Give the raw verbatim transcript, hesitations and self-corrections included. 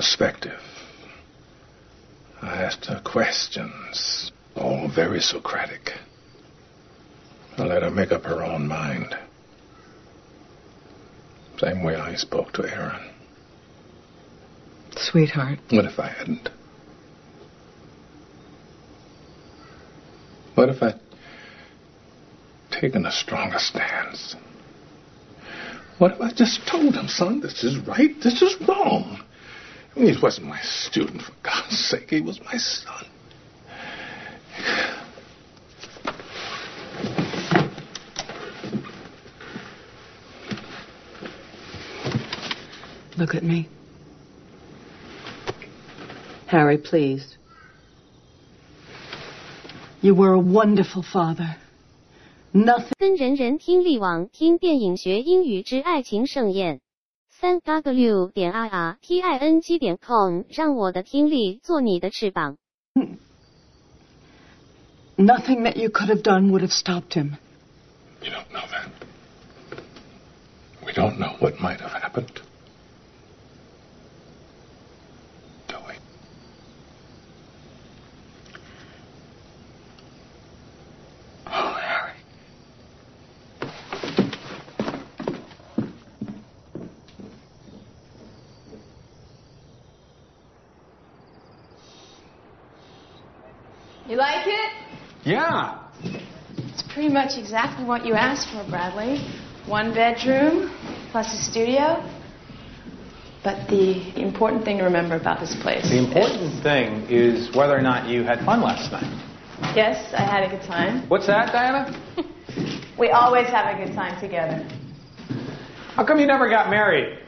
perspective. I asked her questions, all very Socratic. I let her make up her own mind. Same way I spoke to Aaron. Sweetheart. What if I hadn't? What if I'd taken a stronger stance? What if I just told him, son, this is right, this is wrong? I mean, he wasn't my student, for God's sake. He was my son. Look at me. Harry, please. You were a wonderful father. Nothing. 跟人人听力网听电影学英语之爱情盛宴。三 w 点 i r t i n g 点 com 让我的听力做你的翅膀。 Nothing that you could have done would have stopped him. We don't know that. We don't know what might have happened. Do we? Oh, Harry. You like it? Yeah. It's pretty much exactly what you asked for, Bradley. One bedroom, plus a studio. But the important thing to remember about this place... The important thing is whether or not you had fun last night. Yes, I had a good time. What's that, Diana? We always have a good time together. How come you never got married?